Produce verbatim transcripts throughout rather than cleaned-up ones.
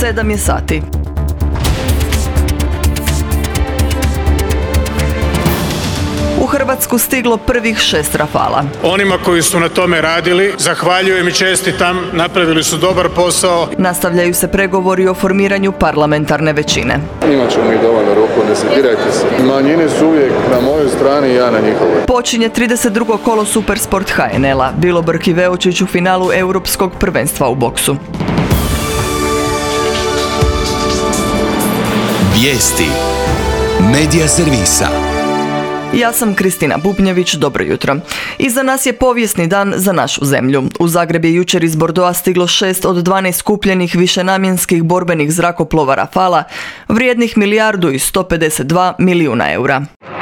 sedam je sati. U Hrvatsku stiglo prvih šest Rafala. Onima koji su na tome radili, zahvaljujem i čestitam, napravili su dobar posao. Nastavljaju se pregovori o formiranju parlamentarne većine. Imat ćemo i dovoljno ruku, ne se dirajte se. Manjine su uvijek na mojoj strani i ja na njihovoj. Počinje trideset drugo kolo Supersport H N L-a. Bilobrk i Veočić u finalu Europskog prvenstva u boksu. Vijesti Medija servisa. Ja sam Kristina Bubnjević, dobro jutro. Iza nas je povijesni dan za našu zemlju. U Zagreb je jučer iz Bordeauxa stiglo šest od dvanaest kupljenih višenamjenskih borbenih zrakoplova Rafala, vrijednih milijardu i sto pedeset dva milijuna eura.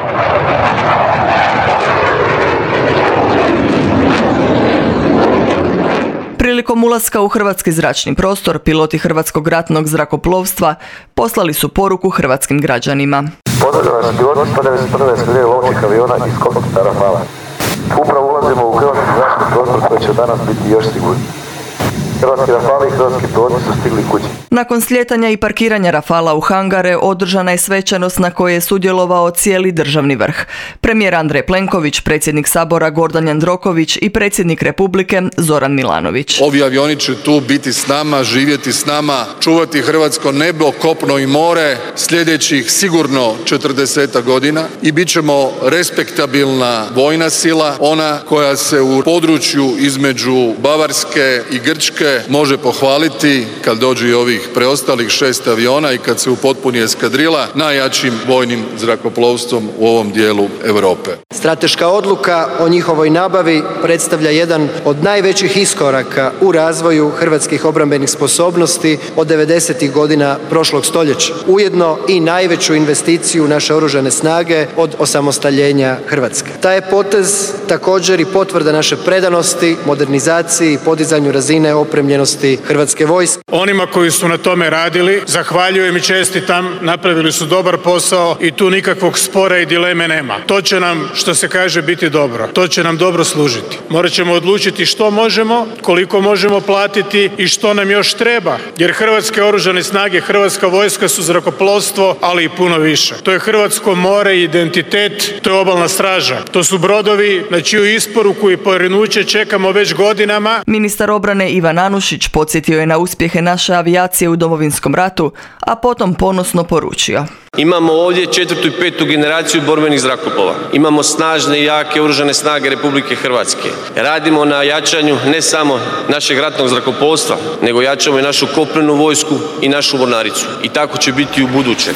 Prilikom ulaska u hrvatski zračni prostor, piloti Hrvatskog ratnog zrakoplovstva poslali su poruku hrvatskim građanima. Pozdravljam vas piloti sto devedeset prve eskadrile lovčih aviona iz kompleksa Rafala. Upravo ulazimo u hrvatski zračni prostor koji će danas biti još sigurniji. Hrvatski Rafali i hrvatski piloti su stigli kući. Nakon slijetanja i parkiranja Rafala u hangare održana je svečanost na kojoj je sudjelovao cijeli državni vrh. Premijer Andrej Plenković, predsjednik Sabora Gordan Jandroković i predsjednik Republike Zoran Milanović. Ovi avioni će tu biti s nama, živjeti s nama, čuvati hrvatsko nebo, kopno i more sljedećih sigurno četrdesetak godina i bit ćemo respektabilna vojna sila, ona koja se u području između Bavarske i Grčke može pohvaliti kad dođe i ovih preostalih šest aviona i kad se upotpuni eskadrila najjačim vojnim zrakoplovstvom u ovom dijelu Europe. Strateška odluka o njihovoj nabavi predstavlja jedan od najvećih iskoraka u razvoju hrvatskih obrambenih sposobnosti od devedesetih godina prošlog stoljeća. Ujedno i najveću investiciju u naše oružane snage od osamostaljenja Hrvatske. Taj je potez također i potvrda naše predanosti, modernizaciji i podizanju razine opremljenosti Hrvatske vojske. Onima koji su na tome radili, zahvaljujem i čestitam, napravili su dobar posao i tu nikakvog spora i dileme nema. To će nam, što se kaže, biti dobro. To će nam dobro služiti. Morat ćemo odlučiti što možemo, koliko možemo platiti i što nam još treba. Jer Hrvatske oružane snage, Hrvatska vojska su zrakoplovstvo, ali i puno više. To je hrvatsko more i identitet, to je obalna straža. To su brodovi na čiju isporuku i porinuće čekamo već godinama. Ministar obrane Ivan Anušić podsjetio je na uspjehe naše avijacije u Domovinskom ratu, a potom ponosno poručio. Imamo ovdje četvrtu i petu generaciju borbenih zrakoplova. Imamo snažne i jake oružane snage Republike Hrvatske. Radimo na jačanju ne samo našeg ratnog zrakoplovstva, nego jačamo i našu kopnenu vojsku i našu mornaricu. I tako će biti u buduće.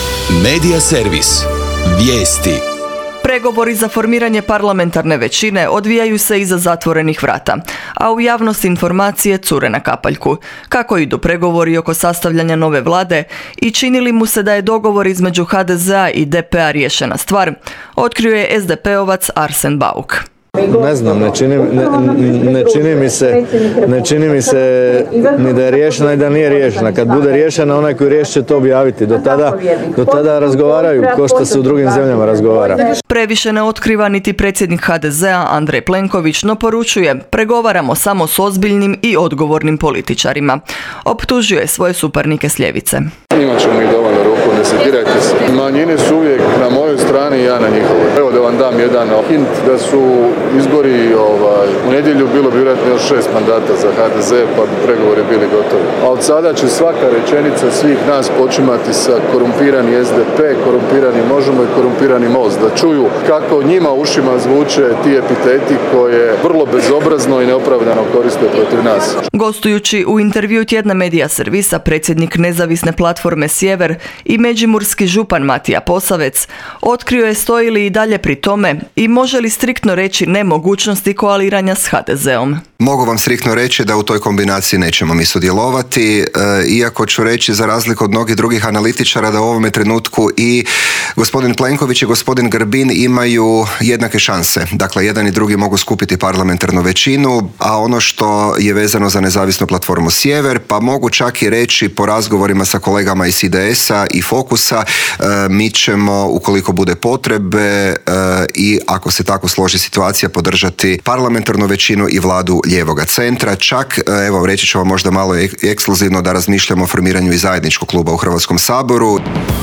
Medija servis. Vijesti. Pregovori za formiranje parlamentarne većine odvijaju se iza zatvorenih vrata, a u javnosti informacije cure na kapaljku. Kako idu pregovori oko sastavljanja nove vlade i čini li mu se da je dogovor između ha de zea i de pe a riješena stvar, otkrio je es de pe ovac Arsen Bauk. Ne znam, ne čini, ne, ne čini mi se, ne čini mi se ni da je riješena i da nije riješena. Kad bude riješena, onaj koji riješi će to objaviti. Do tada, do tada razgovaraju ko što se u drugim zemljama razgovara. Previše ne otkriva niti predsjednik ha de zea Andrej Plenković, no poručuje: pregovaramo samo s ozbiljnim i odgovornim političarima. Optužio je svoje suparnike s ljevice. Imat ćemo i dovoljno ruku, ne se dirajte se. Manjine su uvijek na mojoj strani i ja na njihovoj. Evo da vam dam jedan hint da su izbori ovaj, u nedjelju bilo bi vjerojatno još šest mandata za ha de ze, pa bi pregovori bili gotovi. A od sada će svaka rečenica svih nas počimati sa korumpirani es de pe, korumpirani Možemo i korumpirani Most. Da čuju kako njima ušima zvuče ti epiteti koje vrlo bezobrazno i neopravdano koriste protiv nas. Gostujući u intervju tjedna Medija servisa, predsjednik nezavisne platforme Sjever i međimurski župan Matija Posavec otkrio je stoji li i dalje pri tome i može li striktno reći nemogućnosti koaliranja s ha de zeom. Mogu vam striktno reći da u toj kombinaciji nećemo mi sudjelovati, e, iako ću reći za razliku od mnogih drugih analitičara da u ovome trenutku i gospodin Plenković i gospodin Grbin način imaju jednake šanse. Dakle, jedan i drugi mogu skupiti parlamentarnu većinu, a ono što je vezano za nezavisnu platformu Sjever, pa mogu čak i reći po razgovorima sa kolegama iz I D S-a i Fokusa, mi ćemo, ukoliko bude potrebe i ako se tako složi situacija, podržati parlamentarnu većinu i vladu lijevoga centra. Čak, evo, reći ću vam možda malo ekskluzivno da razmišljamo o formiranju i zajedničkog kluba u Hrvatskom saboru.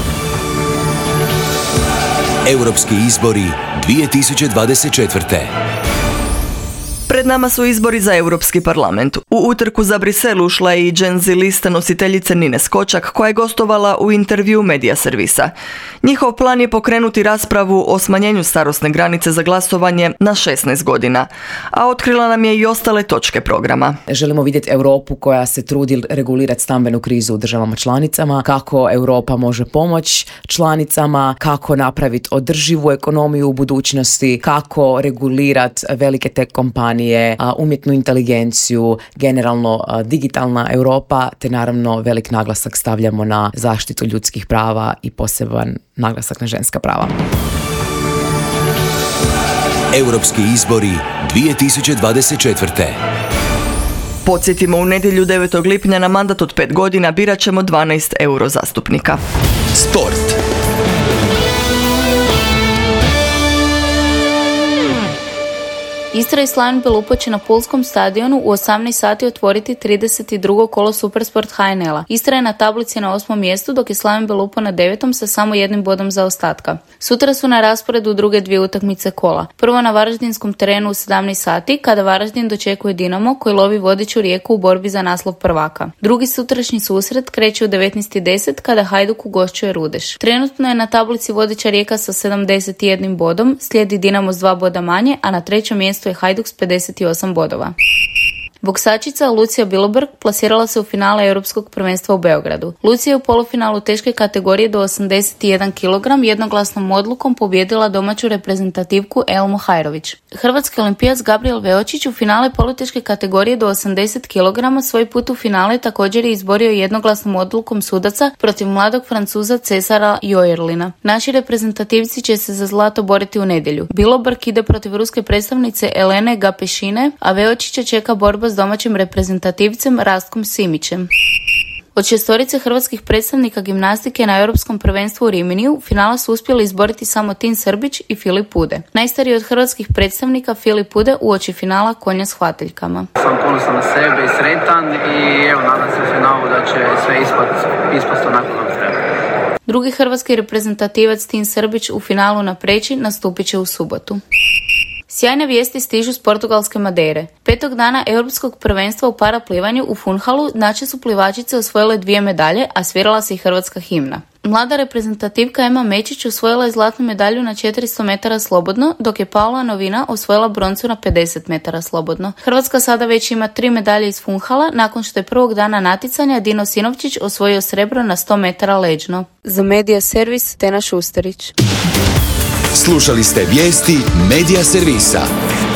Europski izbori dvije tisuće dvadeset četvrte. Pred nama su izbori za Europski parlament. U utrku za Brisel ušla je i Gen Z lista nositeljice Nine Skočak, koja je gostovala u intervju Medija servisa. Njihov plan je pokrenuti raspravu o smanjenju starosne granice za glasovanje na šesnaest godina, a otkrila nam je i ostale točke programa. Želimo vidjeti Europu koja se trudi regulirati stambenu krizu u državama članicama, kako Europa može pomoći članicama, kako napraviti održivu ekonomiju u budućnosti, kako regulirati velike tech kompanije, umjetnu inteligenciju, generalno digitalna Europa, te naravno velik naglasak stavljamo na zaštitu ljudskih prava i poseban naglasak na ženska prava. Europski izbori dvije tisuće dvadeset četvrte. Podsjetimo, u nedjelju devetog lipnja na mandat od pet godina birat ćemo dvanaest eurozastupnika. Sport. Istra i Slaven Belupo će na Pulskom stadionu u osamnaest sati otvoriti trideset drugo kolo Supersport H N L-a. Istra je na tablici na osmom mjestu, dok je Slaven Belupo na devetom sa samo jednim bodom zaostatka. Sutra su na rasporedu druge dvije utakmice kola. Prvo na varaždinskom terenu u sedamnaest sati, kada Varaždin dočekuje Dinamo, koji lovi vodeću Rijeku u borbi za naslov prvaka. Drugi sutrašnji susret kreće u devetnaest i deset, kada Hajduk ugošćuje Rudeš. Trenutno je na tablici vodeća Rijeka sa sedamdeset jednim bodom, slijedi Dinamo s dva boda manje, a na trećem mjestu je Hajduk s pedeset osam bodova. Boksačica Lucija Biloberg plasirala se u finale Europskog prvenstva u Beogradu. Lucija je u polufinalu teške kategorije do osamdeset jedan kilograma jednoglasnom odlukom pobijedila domaću reprezentativku Elmu Hajrović. Hrvatski olimpijac Gabriel Veočić u finale poluteške kategorije do osamdeset kilograma svoj put u finale također je izborio jednoglasnom odlukom sudaca protiv mladog Francuza Cesara Joerlina. Naši reprezentativci će se za zlato boriti u nedjelju. Biloberg ide protiv ruske predstavnice Elene Gapešine, a Veočića čeka borba s domaćim reprezentativcem Rastkom Simićem. Od šestorice hrvatskih predstavnika gimnastike na Europskom prvenstvu u Riminiju finala su uspjeli izboriti samo Tin Srbić i Filip Pude. Najstariji od hrvatskih predstavnika Filip Pude uoči finala konja s hvataljkama. Sam ponosan na sebe i sretan i evo nadam se u finalu da će sve ispast, ispast onako nam treba. Drugi hrvatski reprezentativac Tin Srbić u finalu na Preći nastupit će u subotu. Sjajne vijesti stižu s portugalske Madere. Petog dana Europskog prvenstva u paraplivanju u Funhalu naše su plivačice osvojile dvije medalje, a svirala se i hrvatska himna. Mlada reprezentativka Ema Mečić osvojila je zlatnu medalju na četiristo metara slobodno, dok je Paula Novina osvojila broncu na pedeset metara slobodno. Hrvatska sada već ima tri medalje iz Funhala, nakon što je prvog dana natjecanja Dino Sinovčić osvojio srebro na sto metara leđno. Za Medija servis Tena Šusterić. Slušali ste vijesti Medija servisa.